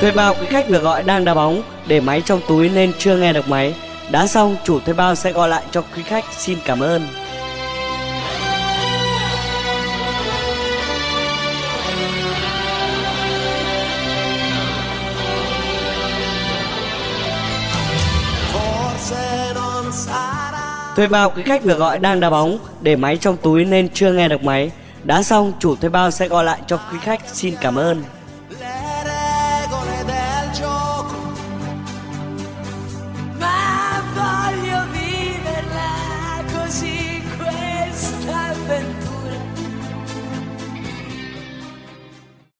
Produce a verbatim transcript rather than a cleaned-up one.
Thuê bao quý khách vừa gọi đang đá bóng, để máy trong túi nên chưa nghe được máy. Đá xong chủ thuê bao sẽ gọi lại cho quý khách. Xin cảm ơn. Thuê bao quý khách vừa gọi đang đá bóng, để máy trong túi nên chưa nghe được máy. Đá xong chủ thuê bao sẽ gọi lại cho quý khách. Xin cảm ơn.